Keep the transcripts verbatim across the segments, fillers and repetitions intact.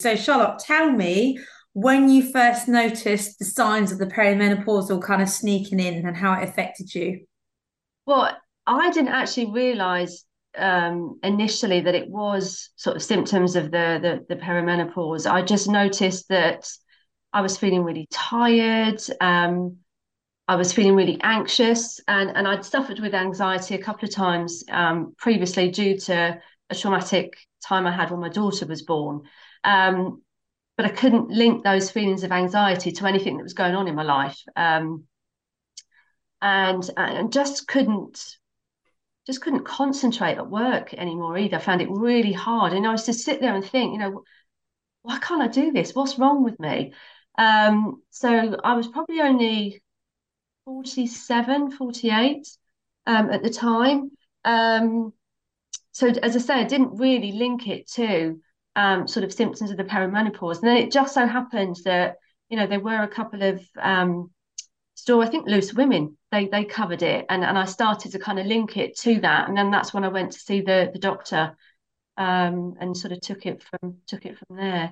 So, Charlotte, tell me when you first noticed the signs of the perimenopausal kind of sneaking in and how it affected you. Well, I didn't actually realize um, initially that it was sort of symptoms of the, the the perimenopause. I just noticed that I was feeling really tired. Um, I was feeling really anxious, and and I'd suffered with anxiety a couple of times um, previously due to a traumatic time I had when my daughter was born. Um, but I couldn't link those feelings of anxiety to anything that was going on in my life, um, and and just couldn't just couldn't concentrate at work anymore either. I found it really hard. And I used to sit there and think, you know, why can't I do this? What's wrong with me? Um, so I was probably only forty-seven, forty-eight um, at the time. Um, so as I say, I didn't really link it to um, sort of symptoms of the perimenopause. And then it just so happened that, you know, there were a couple of um, store, I think Loose Women, they they covered it, and and I started to kind of link it to that, and then that's when I went to see the the doctor, um, and sort of took it from took it from there.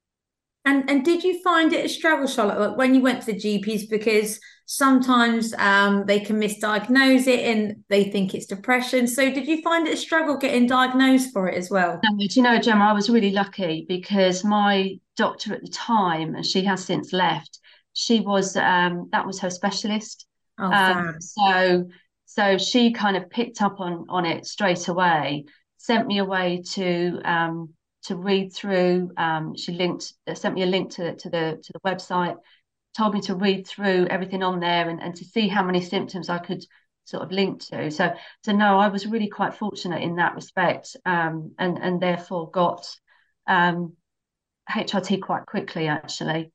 And and did you find it a struggle, Charlotte, like when you went to the G Ps? Because sometimes um, they can misdiagnose it and they think it's depression. So did you find it a struggle getting diagnosed for it as well? And do you know, Gemma, I was really lucky because my doctor at the time, and she has since left, she was um, that was her specialist. Oh, Um, fab. so so she kind of picked up on on it straight away, sent me away to um, to read through. Um, she linked uh, sent me a link to to the to the website, told me to read through everything on there and, and to see how many symptoms I could sort of link to. So so no, I was really quite fortunate in that respect, um, and and therefore got um, H R T quite quickly actually.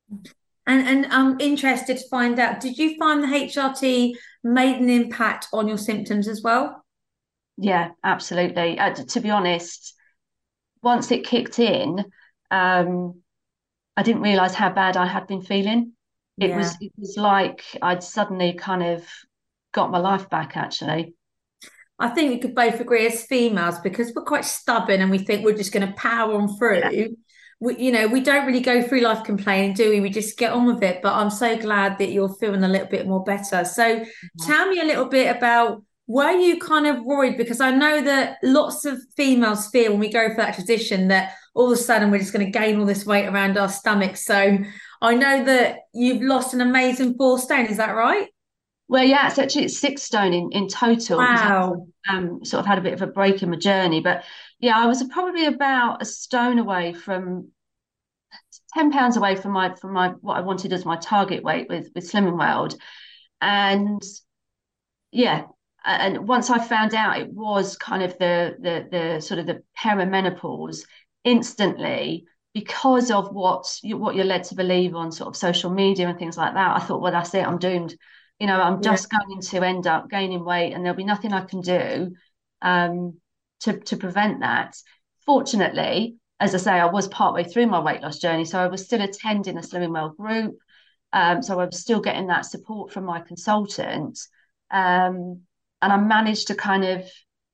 And and I'm interested to find out, did you find the H R T made an impact on your symptoms as well? Yeah, absolutely. Uh, to be honest, once it kicked in, um, I didn't realize how bad I had been feeling. It Yeah. was it was like I'd suddenly kind of got my life back actually. I think we could both agree as females because we're quite stubborn and we think we're just going to power on Yeah. through. We, you know, we don't really go through life complaining, do we? We just get on with it. But I'm so glad that you're feeling a little bit more better. So tell me a little bit about, were you kind of worried? Because I know that lots of females feel when we go for that transition that all of a sudden we're just going to gain all this weight around our stomachs. So I know that you've lost an amazing four stone. Is that right? Well, yeah, it's actually it's six stone in, in total because Wow. I um, sort of had a bit of a break in my journey. But yeah, I was probably about a stone away from ten pounds away from my from my what I wanted as my target weight with with Slimming World. And yeah, and once I found out it was kind of the the the sort of the perimenopause, instantly, because of what you, what you're led to believe on sort of social media and things like that, I thought, well, that's it, I'm doomed. You know, I'm Yeah. just going to end up gaining weight, and there'll be nothing I can do um, to to prevent that. Fortunately, as I say, I was partway through my weight loss journey, so I was still attending a Slimming Well group. Um, so I was still getting that support from my consultant. Um, and I managed to kind of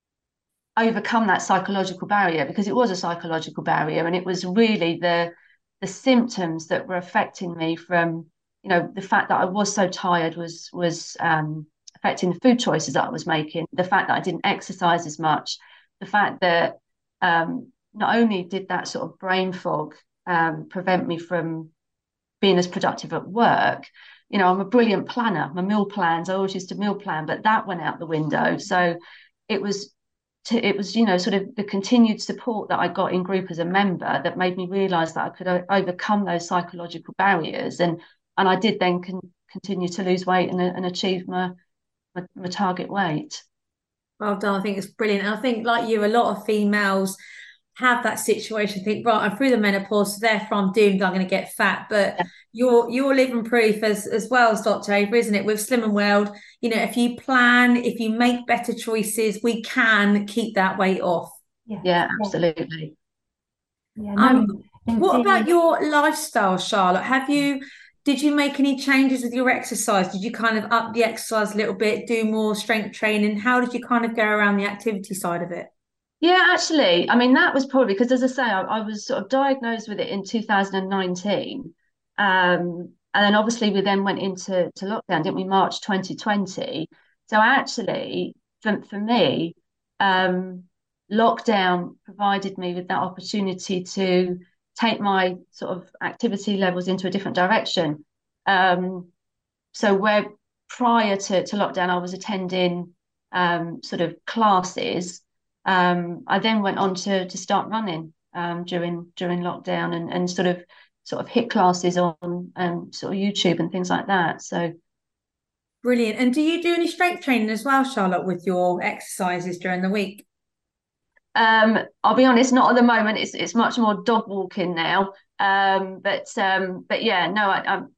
overcome that psychological barrier because it was a psychological barrier, and it was really the the symptoms that were affecting me from, you know, the fact that I was so tired was was um, affecting the food choices that I was making, the fact that I didn't exercise as much, the fact that um, not only did that sort of brain fog um, prevent me from being as productive at work. You know, I'm a brilliant planner. My meal plans, I always used to meal plan, but that went out the window. So it was to, it was, you know, sort of the continued support that I got in group as a member that made me realize that I could o- overcome those psychological barriers. And and I did then con- continue to lose weight and, and achieve my, my my target weight. Well done. I think it's brilliant. And I think, like you, a lot of females have that situation, think, right, I'm through the menopause, so therefore I'm doomed, I'm going to get fat. But Yeah. you're you're living proof as as well as doctor Ava, isn't it? With Slim and World, you know, if you plan, if you make better choices, we can keep that weight off. Yeah, Yeah, yeah, absolutely. yeah. No, Um, what about indeed. your lifestyle, Charlotte? Have you did you make any changes with your exercise? Did you kind of up the exercise a little bit, do more strength training? How did you kind of go around the activity side of it? Yeah, actually, I mean, that was probably because, as I say, I, I was sort of diagnosed with it in two thousand nineteen. Um, and then obviously we then went into to lockdown, didn't we, March twenty twenty. So actually, for, for me, um, lockdown provided me with that opportunity to take my sort of activity levels into a different direction. Um, so where prior to, to lockdown, I was attending um, sort of classes. Um, I then went on to to start running um, during during lockdown and and sort of sort of hit classes on um, sort of YouTube and things like that. So Brilliant. And do you do any strength training as well, Charlotte, with your exercises during the week? um, I'll be honest, not at the moment. It's it's much more dog walking now. Um, but um, but yeah, no, I, I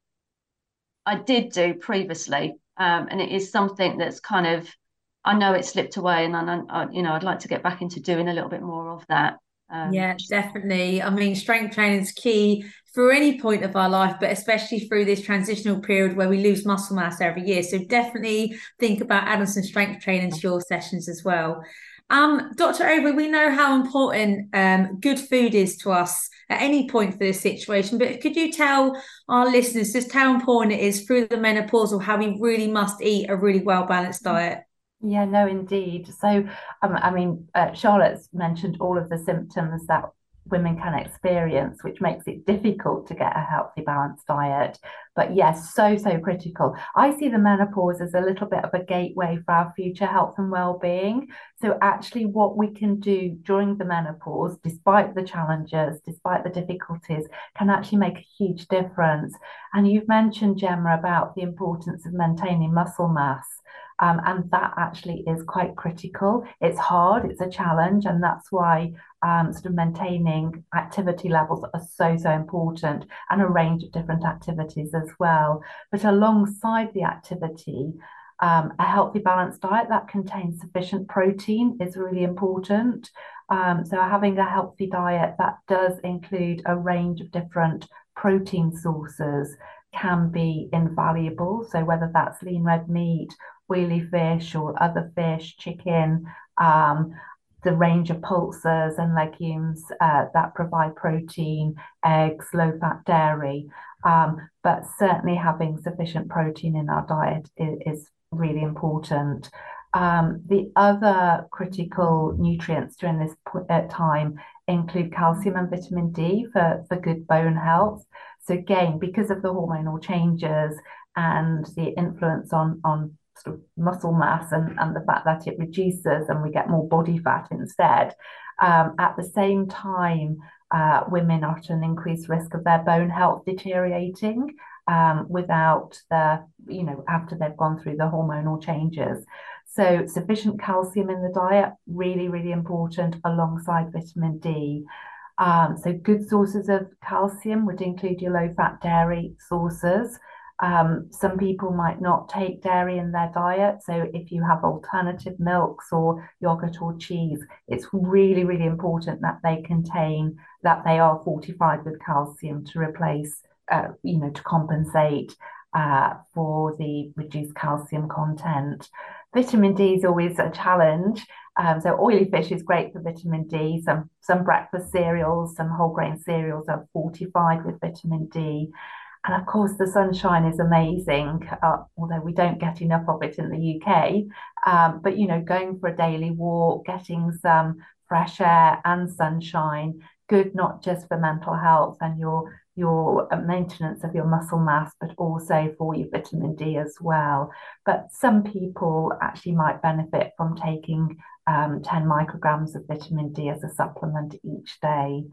I did do previously, um, and it is something that's kind of I know it slipped away, and I, I you know I'd like to get back into doing a little bit more of that. Um, Yeah, definitely. I mean, strength training is key for any point of our life, but especially through this transitional period where we lose muscle mass every year. So definitely think about adding some strength training to your sessions as well. Um, doctor Overy, we know how important um, good food is to us at any point for this situation, but could you tell our listeners just how important it is through the menopause, or how we really must eat a really well-balanced diet? Yeah, no, indeed. So, um, I mean, uh, Charlotte's mentioned all of the symptoms that women can experience, which makes it difficult to get a healthy, balanced diet. But yes, so, so critical. I see the menopause as a little bit of a gateway for our future health and well-being. So actually what we can do during the menopause, despite the challenges, despite the difficulties, can actually make a huge difference. And you've mentioned, Gemma, about the importance of maintaining muscle mass. Um, and that actually is quite critical. It's hard, it's a challenge, and that's why um, sort of maintaining activity levels are so, so important, and a range of different activities as well. But alongside the activity, um, a healthy, balanced diet that contains sufficient protein is really important. Um, so having a healthy diet that does include a range of different protein sources can be invaluable. So whether that's lean red meat, oily fish or other fish, chicken, um, the range of pulses and legumes uh, that provide protein, eggs, low-fat dairy. Um, but certainly having sufficient protein in our diet is, is really important. Um, the other critical nutrients during this uh, time include calcium and vitamin D for, for good bone health. So again, because of the hormonal changes and the influence on, on sort of muscle mass and, and the fact that it reduces and we get more body fat instead. Um, at the same time, uh, women are at an increased risk of their bone health deteriorating um, without the, you know, after they've gone through the hormonal changes. So sufficient calcium in the diet, really, really important alongside vitamin D. Um, so good sources of calcium would include your low-fat dairy sources. Um, some people might not take dairy in their diet. So if you have alternative milks or yogurt or cheese, it's really, really important that they contain, that they are fortified with calcium to replace, uh, you know, to compensate uh, for the reduced calcium content. Vitamin D is always a challenge. Um, so oily fish is great for vitamin D. Some, some breakfast cereals, some whole grain cereals are fortified with vitamin D. And of course, the sunshine is amazing, uh, although we don't get enough of it in the U K. Um, but, you know, going for a daily walk, getting some fresh air and sunshine, good not just for mental health and your your maintenance of your muscle mass, but also for your vitamin D as well. But some people actually might benefit from taking um, ten micrograms of vitamin D as a supplement each day.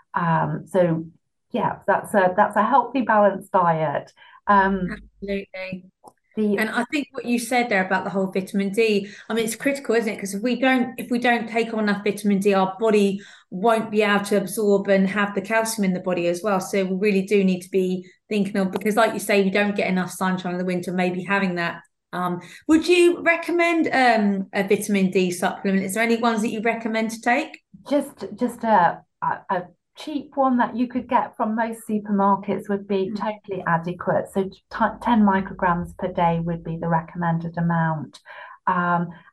Um, so yeah, that's a that's a healthy, balanced diet. Um, Absolutely. the And I think what you said there about the whole vitamin D, I mean, it's critical, isn't it? Because if we don't, if we don't take on enough vitamin D, our body won't be able to absorb and have the calcium in the body as well. So we really do need to be thinking of, because like you say, we don't get enough sunshine in the winter, maybe having that. Um, would you recommend um, a vitamin D supplement? Is there any ones that you recommend to take? just just a, a, a cheap one that you could get from most supermarkets would be totally adequate. So ten micrograms per day would be the recommended amount. Um,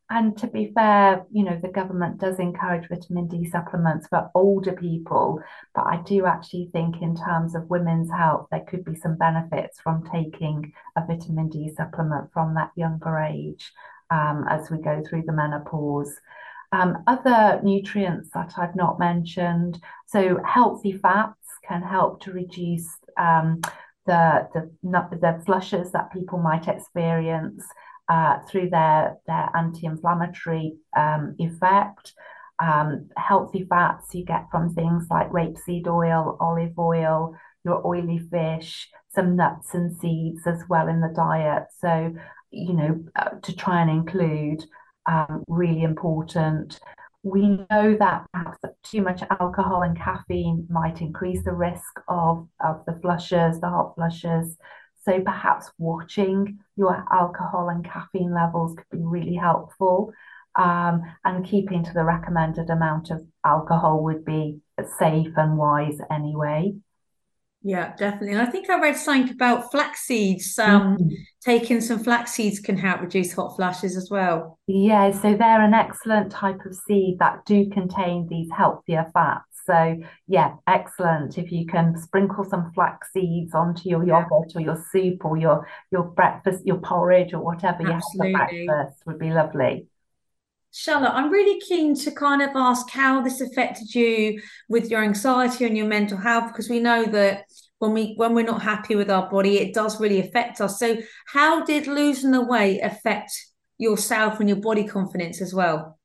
And to be fair, you know, the government does encourage vitamin D supplements for older people, but I do actually think in terms of women's health, there could be some benefits from taking a vitamin D supplement from that younger age um, as we go through the menopause. Um, other nutrients that I've not mentioned, so healthy fats can help to reduce um, the, the, the flushes that people might experience uh, through their, their anti-inflammatory um, effect. Um, healthy fats you get from things like rapeseed oil, olive oil, your oily fish, some nuts and seeds as well in the diet. So, you know, uh, to try and include, um, really important. We know that perhaps too much alcohol and caffeine might increase the risk of, of the flushes, the hot flushes. So perhaps watching your alcohol and caffeine levels could be really helpful. Um, and keeping to the recommended amount of alcohol would be safe and wise anyway. Yeah, definitely. And I think I read something about flax seeds. Um, mm-hmm. Taking some flax seeds can help reduce hot flashes as well. Yeah, so they're an excellent type of seed that do contain these healthier fats. So yeah, excellent. If you can sprinkle some flax seeds onto your yogurt or your soup or your your breakfast, your porridge or whatever Absolutely. You have for breakfast would be lovely. Charlotte, I'm really keen to kind of ask how this affected you with your anxiety and your mental health, because we know that when we when we're not happy with our body, it does really affect us. So how did losing the weight affect yourself and your body confidence as well?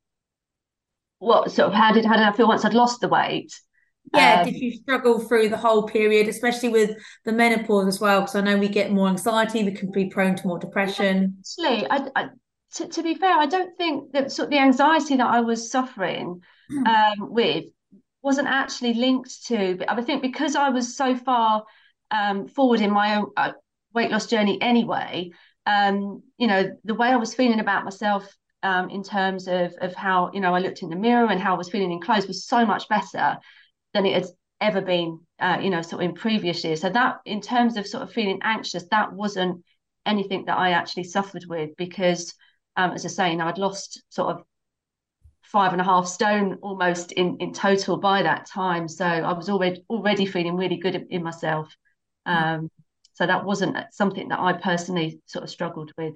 What sort of how did how did I feel once I'd lost the weight? Yeah, um, did you struggle through the whole period, especially with the menopause as well? Because I know we get more anxiety, we can be prone to more depression. Actually, I, I to, to be fair, I don't think that sort of the anxiety that I was suffering um, with wasn't actually linked to, but I think because I was so far um, forward in my own uh, weight loss journey anyway, um, you know, the way I was feeling about myself um, in terms of, of how, you know, I looked in the mirror and how I was feeling in clothes was so much better than it had ever been, uh, you know, sort of in previous years. So that in terms of sort of feeling anxious, that wasn't anything that I actually suffered with because, um, as I say, you know, I'd lost sort of five and a half stone almost in, in total by that time. So I was already already feeling really good in, in myself. Um, so that wasn't something that I personally sort of struggled with.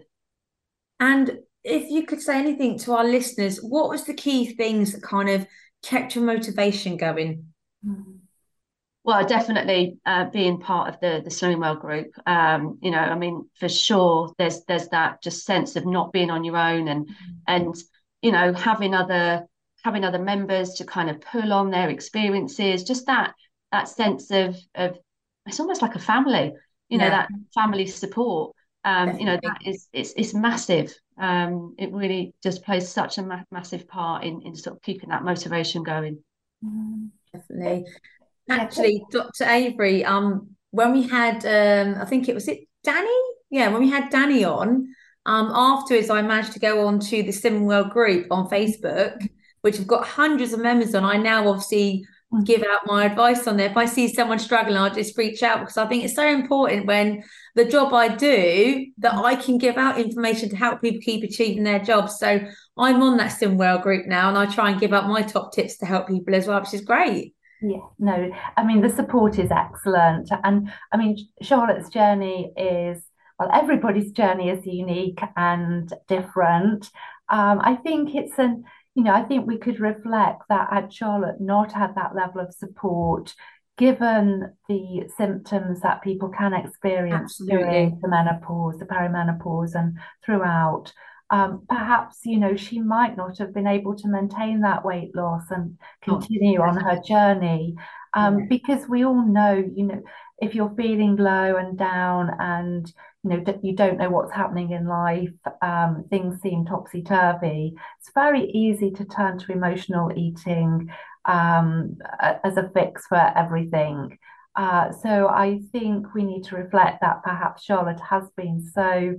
And if you could say anything to our listeners, what was the key things that kind of kept your motivation going? Well, definitely uh, being part of the the Slimming Well group. Um, you know, I mean, for sure, there's there's that just sense of not being on your own and mm-hmm. and you know having other having other members to kind of pull on their experiences. Just that that sense of of it's almost like a family. You know, yeah. that family support. Um, you know, that is it's it's massive. Um, it really just plays such a ma- massive part in in sort of keeping that motivation going. Definitely. Actually, Doctor Avery, um, when we had, um, I think it was it Danny, yeah, when we had Danny on, um, afterwards I managed to go on to the Slimming Well group on Facebook, which have got hundreds of members on. I now obviously give out my advice on there. If I see someone struggling, I'll just reach out because I think it's so important when the job I do that I can give out information to help people keep achieving their jobs. So I'm on that Slimming Well group now, and I try and give out my top tips to help people as well, which is great. Yeah, no, I mean, the support is excellent. And I mean, Charlotte's journey is, well, everybody's journey is unique and different. Um, I think it's an, you know, I think we could reflect that had Charlotte not had that level of support, given the symptoms that people can experience Absolutely. During the menopause, the perimenopause, and throughout, Um, perhaps, you know, she might not have been able to maintain that weight loss and continue oh. on her journey. Um, yeah. Because we all know, you know, if you're feeling low and down and, you know, you don't know what's happening in life, um, things seem topsy-turvy, it's very easy to turn to emotional eating um, as a fix for everything. Uh, so I think we need to reflect that perhaps Charlotte has been so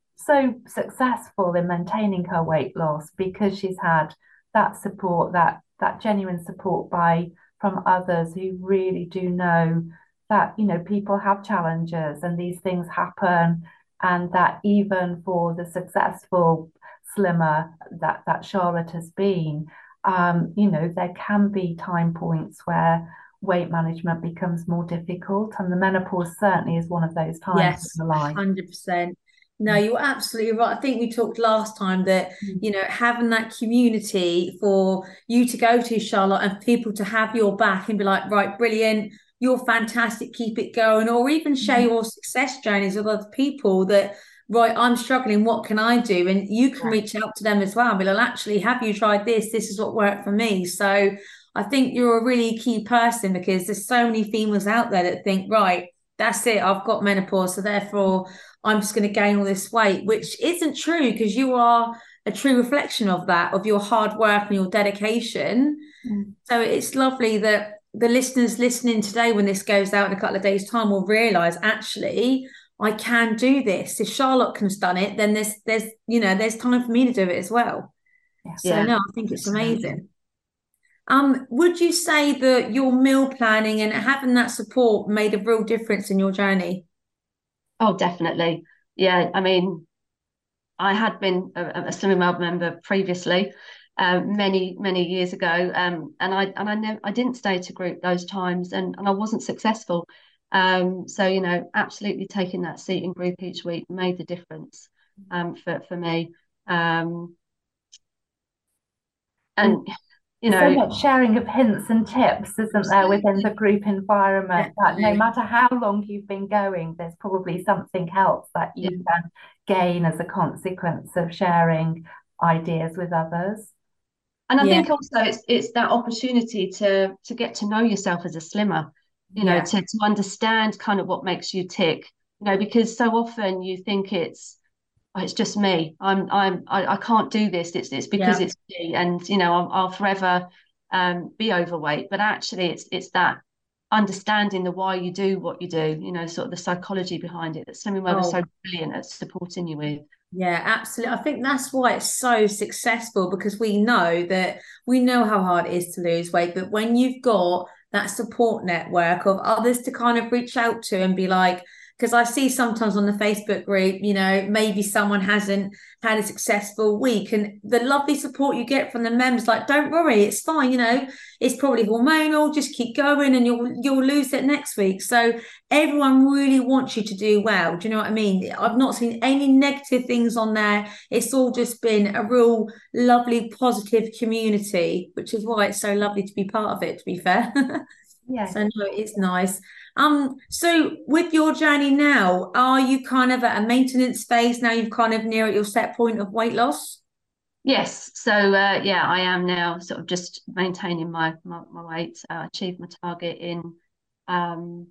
so successful in maintaining her weight loss because she's had that support, that that genuine support by from others who really do know that, you know, people have challenges and these things happen, and that even for the successful slimmer that that Charlotte has been, um, you know, there can be time points where weight management becomes more difficult, and the menopause certainly is one of those times Yes, in the life. one hundred percent. No, you're absolutely right. I think we talked last time that, you know, having that community for you to go to, Charlotte, and people to have your back and be like, right, brilliant, you're fantastic, keep it going, or even share your success journeys with other people that, right, I'm struggling, what can I do? And you can Yeah. reach out to them as well and be like, actually, have you tried this? This is what worked for me. So I think you're a really key person, because there's so many females out there that think, right, that's it, I've got menopause, so therefore I'm just going to gain all this weight, which isn't true, because you are a true reflection of that, of your hard work and your dedication. Mm. So it's lovely that the listeners listening today, when this goes out in a couple of days' time, will realise, actually, I can do this. If Charlotte has done it, then there's there's you know there's time for me to do it as well. Yeah. So Yeah. no, I think it's amazing. Um, would you say that your meal planning and having that support made a real difference in your journey? Oh, definitely. Yeah. I mean, I had been a, a Slimming World member previously, um, many many years ago, um, and I and I never I didn't stay to group those times, and and I wasn't successful. Um, so you know, absolutely taking that seat in group each week made the difference, um, for for me. Um, and you So know, much sharing of hints and tips, isn't there, within the group environment, that no Definitely. matter how long you've been going, there's probably something else that you yeah. can gain as a consequence of sharing ideas with others. And I Yeah, think also it's it's that opportunity to to get to know yourself as a slimmer, you know, yeah, to to understand kind of what makes you tick, you know, because so often you think it's oh, it's just me. I'm I'm I, I can't do this. It's it's because yeah. it's me, and you know, I'll, I'll forever um be overweight. But actually, it's it's that understanding the why you do what you do, you know, sort of the psychology behind it that Slimming World is so Oh, brilliant at supporting you with. yeah, absolutely. I think that's why it's so successful, because we know that we know how hard it is to lose weight, but when you've got that support network of others to kind of reach out to and be like, because I see sometimes on the Facebook group, you know, maybe someone hasn't had a successful week, and the lovely support you get from the members, like, don't worry, it's fine, you know, it's probably hormonal, just keep going and you'll you'll lose it next week. So everyone really wants you to do well. Do you know what I mean? I've not seen any negative things on there. It's all just been a real lovely, positive community, which is why it's so lovely to be part of it, to be fair. Yes. So no, it's nice. Um, so with your journey now, are you kind of at a maintenance phase now? You've kind of near at your set point of weight loss? Yes, so uh, yeah, I am now sort of just maintaining my my, my weight. I uh, achieved my target in um,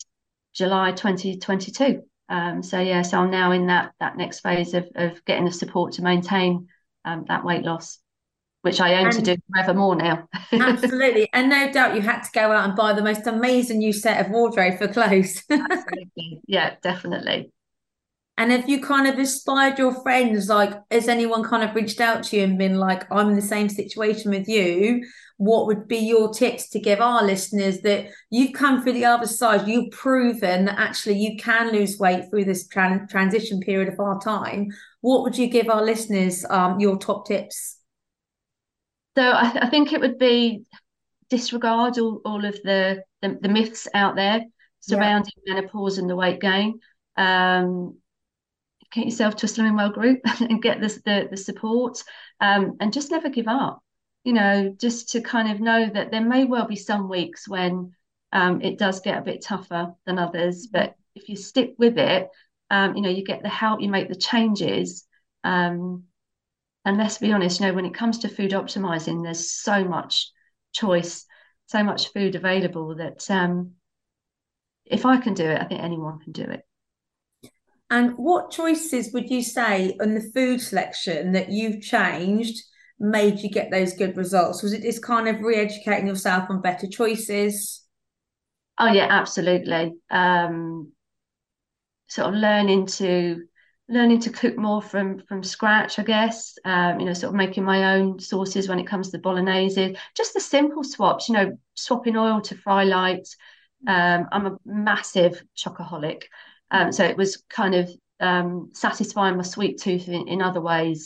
July twenty twenty-two. Um, so yeah, so I'm now in that that next phase of of getting the support to maintain um, that weight loss, which I aim to do And forevermore now. absolutely. And no doubt you had to go out and buy the most amazing new set of wardrobe for clothes. Absolutely, yeah, definitely. And have you kind of inspired your friends? Like, has anyone kind of reached out to you and been like, I'm in the same situation with you? What would be your tips to give our listeners that you've come through the other side? You've proven that actually you can lose weight through this tran transition period of our time. What would you give our listeners, um, your top tips? So I, I think it would be disregard all, all of the, the the myths out there Yeah. surrounding menopause and the weight gain. Um, get yourself to a Slimming World group and get this the the support, um, and just never give up. You know, just to kind of know that there may well be some weeks when um, it does get a bit tougher than others, but if you stick with it, um, you know, you get the help, you make the changes. Um, and let's be honest, you know, when it comes to food optimizing, there's so much choice, so much food available that um, if I can do it, I think anyone can do it. And what choices would you say on the food selection that you've changed made you get those good results? Was it just kind of re-educating yourself on better choices? Oh yeah, absolutely. Um, sort of learning to learning to cook more from from scratch, I guess. Um, you know, sort of making my own sauces when it comes to bolognese. Just the simple swaps, you know, swapping oil to fry light. Um, I'm a massive chocoholic. Um, so it was kind of um, satisfying my sweet tooth in, in other ways.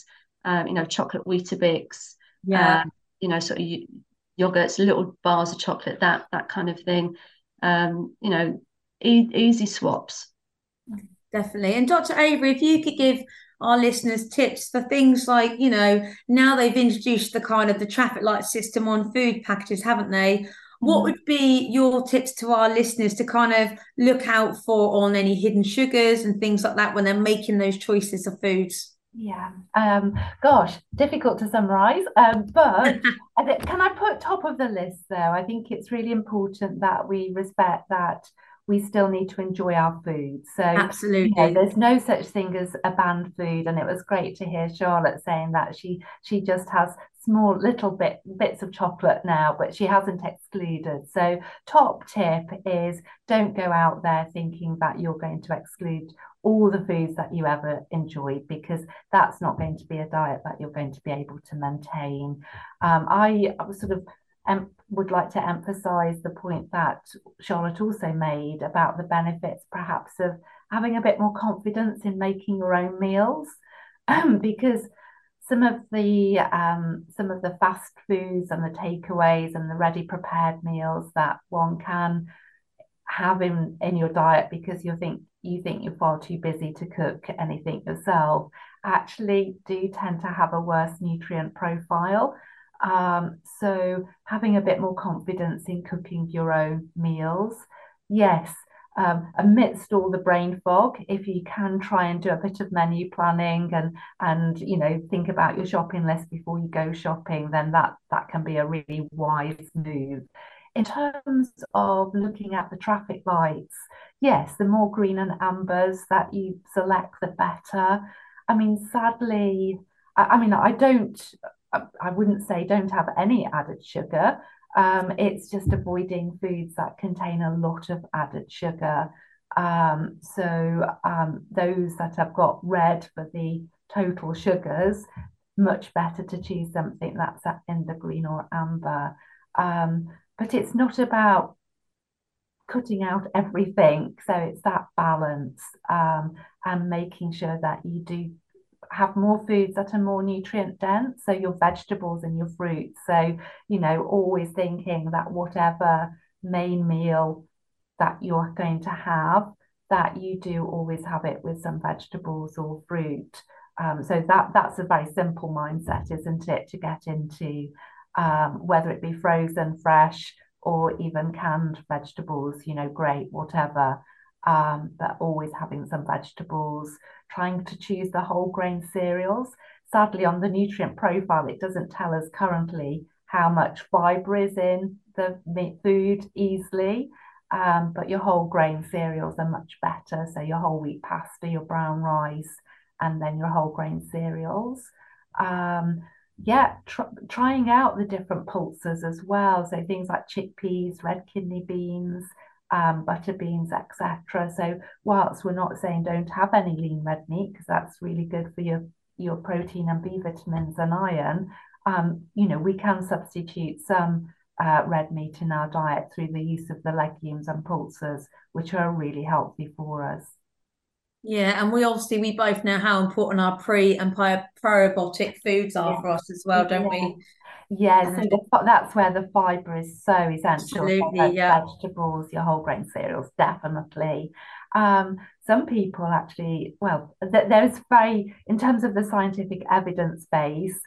um, you know, chocolate Weetabix, Yeah. um, you know, sort of yogurts, little bars of chocolate, that that kind of thing. Um, you know, e easy swaps. Definitely. And Doctor Avery, if you could give our listeners tips for things like, you know, now they've introduced the kind of the traffic light system on food packages, haven't they? What Mhm. would be your tips to our listeners to kind of look out for on any hidden sugars and things like that when they're making those choices of foods? Yeah. Um, gosh, difficult to summarize. Um, but I thi- can I put top of the list though? I think it's really important that we respect that we still need to enjoy our food. So, you know, Absolutely. there's no such thing as a banned food. And it was great to hear Charlotte saying that she she just has small little bit bits of chocolate now, but she hasn't excluded. So top tip is don't go out there thinking that you're going to exclude all the foods that you ever enjoyed, because that's not going to be a diet that you're going to be able to maintain. Um, I, I was sort of um, would like to emphasize the point that Charlotte also made about the benefits perhaps of having a bit more confidence in making your own meals, um, because some of the um, some of the fast foods and the takeaways and the ready prepared meals that one can have in in your diet because you think you think you're far too busy to cook anything yourself actually do tend to have a worse nutrient profile. Um, so having a bit more confidence in cooking your own meals, yes. Um, amidst all the brain fog, if you can try and do a bit of menu planning and and you know think about your shopping list before you go shopping, then that that can be a really wise move. In terms of looking at the traffic lights, yes, the more green and ambers that you select, the better. I mean, sadly, I, I mean, I don't, I, I wouldn't say don't have any added sugar. Um, it's just avoiding foods that contain a lot of added sugar. Um, so um, those that have got red for the total sugars, much better to choose something that's in the green or amber. Um, but it's not about cutting out everything. So it's that balance, um, and making sure that you do have more foods that are more nutrient dense. So your vegetables and your fruits. So, you know, always thinking that whatever main meal that you're going to have, that you do always have it with some vegetables or fruit. Um, so that that's a very simple mindset, isn't it, to get into, um, whether it be frozen, fresh, or even canned vegetables, you know, great, whatever. Um, but always having some vegetables, trying to choose the whole grain cereals. Sadly, on the nutrient profile, it doesn't tell us currently how much fibre is in the food easily. Um, but your whole grain cereals are much better. So your whole wheat pasta, your brown rice, and then your whole grain cereals. Um, yeah, tr trying out the different pulses as well. So things like chickpeas, red kidney beans, um, butter beans, et cetera. So whilst we're not saying don't have any lean red meat, because that's really good for your, your protein and B vitamins and iron, um, you know, we can substitute some uh, red meat in our diet through the use of the legumes and pulses, which are really healthy for us. Yeah, and we obviously we both know how important our pre and probiotic foods are Yeah. for us as well, don't Yeah. we? Yeah, so Um, the, that's where the fibre is so essential. So absolutely, the yeah. vegetables, your whole grain cereals, definitely. Um, some people actually, well, th there's very, in terms of the scientific evidence base,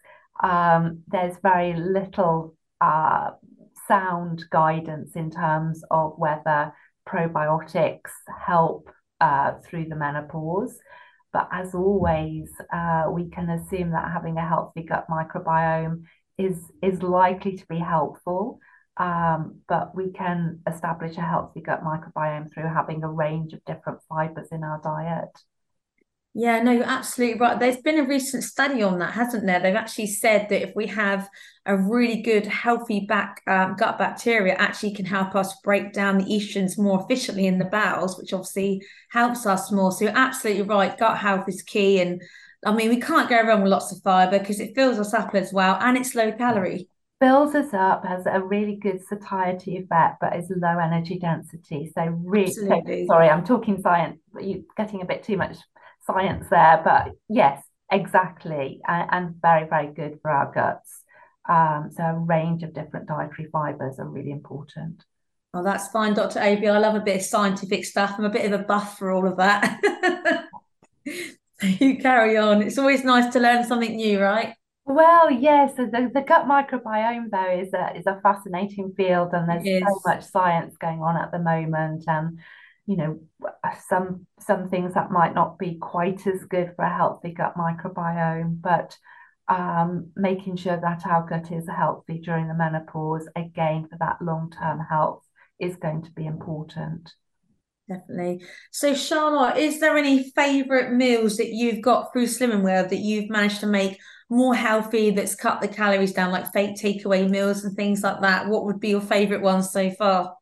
um, there's very little uh, sound guidance in terms of whether probiotics help uh, through the menopause. But as always, uh, we can assume that having a healthy gut microbiome is is likely to be helpful. Um, but we can establish a healthy gut microbiome through having a range of different fibers in our diet. Yeah, no, you're absolutely right. There's been a recent study on that, hasn't there? They've actually said that if we have a really good, healthy back um, gut bacteria, actually can help us break down the estrogens more efficiently in the bowels, which obviously helps us more. So you're absolutely right. Gut health is key, and I mean, we can't go wrong with lots of fiber because it fills us up as well, and it's low calorie. Fills us up, has a really good satiety effect, but is low energy density. So, really, so, Absolutely. sorry, I'm talking science, you're getting a bit too much science there, but yes, exactly, and, and very, very good for our guts. Um, so a range of different dietary fibres are really important. Oh, that's fine, Doctor Aby. I love a bit of scientific stuff. I'm a bit of a buff for all of that. You carry on. It's always nice to learn something new, right? Well, yes, the, the, the gut microbiome though is a is a fascinating field, and It there's so is. much science going on at the moment. And you know, some some things that might not be quite as good for a healthy gut microbiome, but um, making sure that our gut is healthy during the menopause, again, for that long-term health is going to be important. Definitely. So, Charlotte, is there any favourite meals that you've got through Slimming World that you've managed to make more healthy, that's cut the calories down, like fake takeaway meals and things like that? What would be your favourite ones so far?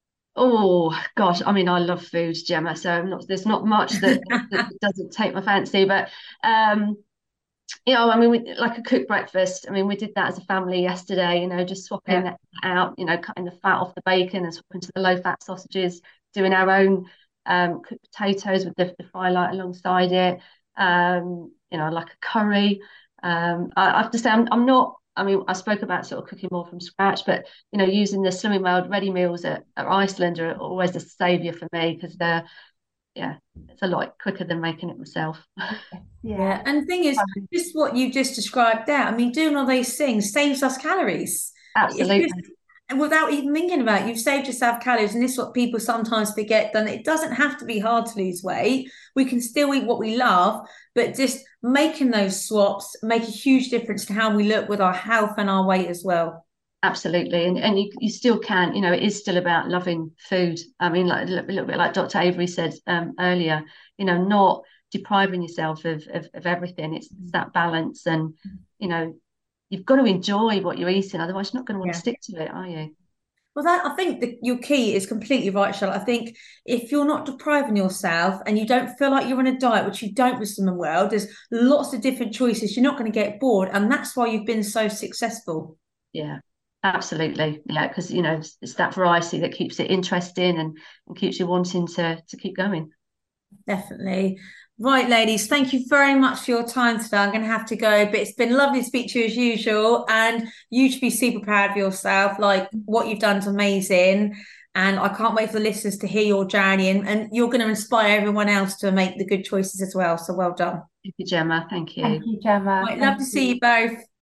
Oh gosh, I mean, I love food, Gemma. So I'm not, there's not much that, that doesn't take my fancy. But um, you know, I mean, we, like a cooked breakfast. I mean, we did that as a family yesterday. You know, just swapping Yeah. that out. You know, cutting the fat off the bacon and swapping to the low-fat sausages. Doing our own um, cooked potatoes with the, the fry light alongside it. Um, you know, like a curry. Um, I, I have to say, I'm, I'm not. I mean, I spoke about sort of cooking more from scratch, but you know, using the Slimming World ready meals at, at Iceland are always a saviour for me because they're, yeah, it's a lot quicker than making it myself. Yeah. Yeah. And the thing is, just what you just described there, I mean, doing all those things saves us calories. It's just, Absolutely. and without even thinking about it, you've saved yourself calories. And this is what people sometimes forget, that it doesn't have to be hard to lose weight. We can still eat what we love, but just making those swaps make a huge difference to how we look with our health and our weight as well. Absolutely, and and you, you still can, you know, it is still about loving food. I mean, like a little, little bit like Doctor Avery said um, earlier, you know, not depriving yourself of, of of everything. It's, it's that balance, and you know, you've got to enjoy what you're eating. Otherwise, you're not going to want to Yeah. stick to it, are you? Well, that I think that your key is completely right, Charlotte. I think if you're not depriving yourself and you don't feel like you're on a diet, which you don't with Slimming World, there's lots of different choices. You're not going to get bored, and that's why you've been so successful. Yeah, absolutely. Yeah, because you know, it's, it's that variety that keeps it interesting and, and keeps you wanting to to keep going. Definitely. Right, ladies, thank you very much for your time today. I'm going to have to go, but it's been lovely to speak to you as usual. And you should be super proud of yourself. Like what you've done is amazing. And I can't wait for the listeners to hear your journey. And, and you're going to inspire everyone else to make the good choices as well. So well done. Thank you, Gemma. Thank Thank you. you, Gemma. Right, love Thank to see you. you both.